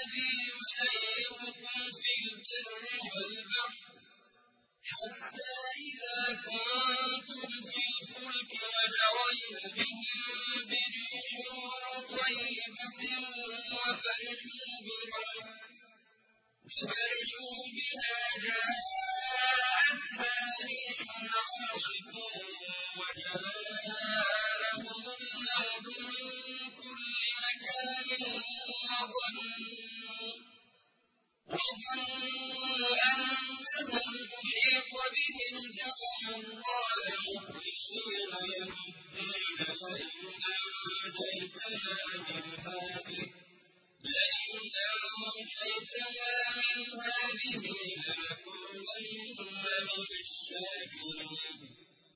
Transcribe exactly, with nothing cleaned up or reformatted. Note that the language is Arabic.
الذي يسيركم في البر والبحر حتى إذا كنتم في الفلك وجرين بهم بريح طيبة وفرحوا بها وفرحوا بها جاءتها ريح عاصف وجاءهم